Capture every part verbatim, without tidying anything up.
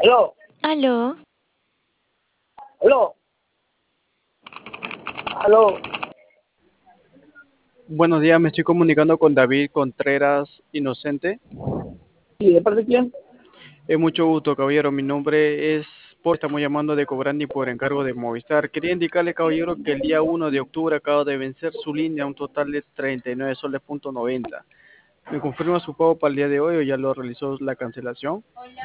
Aló, Aló, aló, aló. Buenos días, me estoy comunicando con David Contreras Inocente. ¿Y de parte de quién? Es mucho gusto, caballero. Mi nombre es Paul, estamos llamando de Cobrandi por encargo de Movistar. Quería indicarle, caballero, que el día uno de octubre acaba de vencer su línea a un total de treinta y nueve soles punto noventa. ¿Me confirma su pago para el día de hoy o ya lo realizó la cancelación?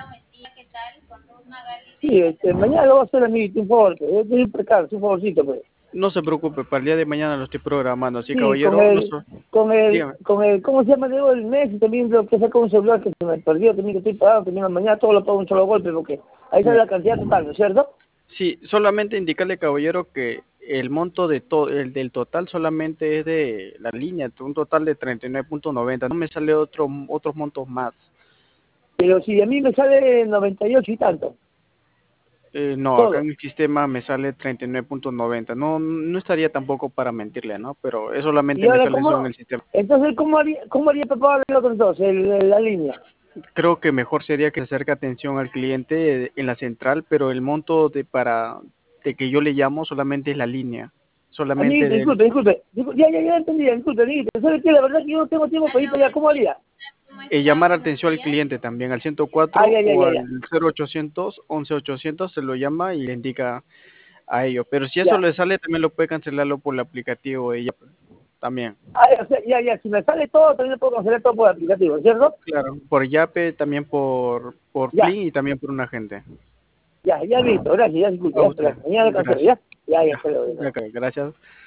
Sí, este, mañana lo va a hacer a mí, por favor. Yo estoy un precado, un favorcito, pues. No se preocupe, para el día de mañana lo estoy programando. Así, Sí, con caballero, el, nuestro... con el, dígame. con el, ¿cómo se llama? Digo, el mes y también lo que saca un celular que se me perdió, también que estoy pagando, también mañana todo lo pago un solo golpe, porque ahí sale la cantidad total, ¿no es cierto? Sí, solamente indicarle, caballero, que el monto de to- el del total solamente es de la línea, un total de treinta y nueve punto noventa. No me sale otro, otros montos más. Pero si a mí me sale noventa y ocho y tanto, Eh, no, acá todo. en el sistema me sale treinta y nueve punto noventa. No, no estaría tampoco para mentirle, ¿no? Pero es solamente Y me ahora, sale eso en ¿cómo? el sistema. Entonces, ¿cómo haría, cómo haría para pagar el otro entonces, el- el- la línea? Creo que mejor sería que se acerque atención al cliente en la central, pero el monto de para de que yo le llamo solamente es la línea, solamente Amiguito, del disculpe, disculpe, disculpe, ya, ya, ya entendí, disculpe, amiguito. ¿Sabe qué? La verdad que yo no tengo tiempo para ir para allá, ¿cómo haría? eh, llamar atención al cliente también, al ciento Ah, cuatro ya, ya, o ya, al ya. cero ochocientos, once ochocientos, se lo llama y le indica a ellos. Pero si eso Ya. le sale, también lo puede cancelarlo por el aplicativo de ella también. Ah, ya, o sea, ya, ya, si me sale todo, también lo puedo cancelar todo por el aplicativo, ¿cierto? Claro, por Yape, también por, por Ya, Plin y también por un agente. ya, ya listo, gracias, ya disculpe, A ya, usted, espera, mañana lo cancelo, gracias. ¿ya? Ya, ya, Ya, espero, ya, gracias.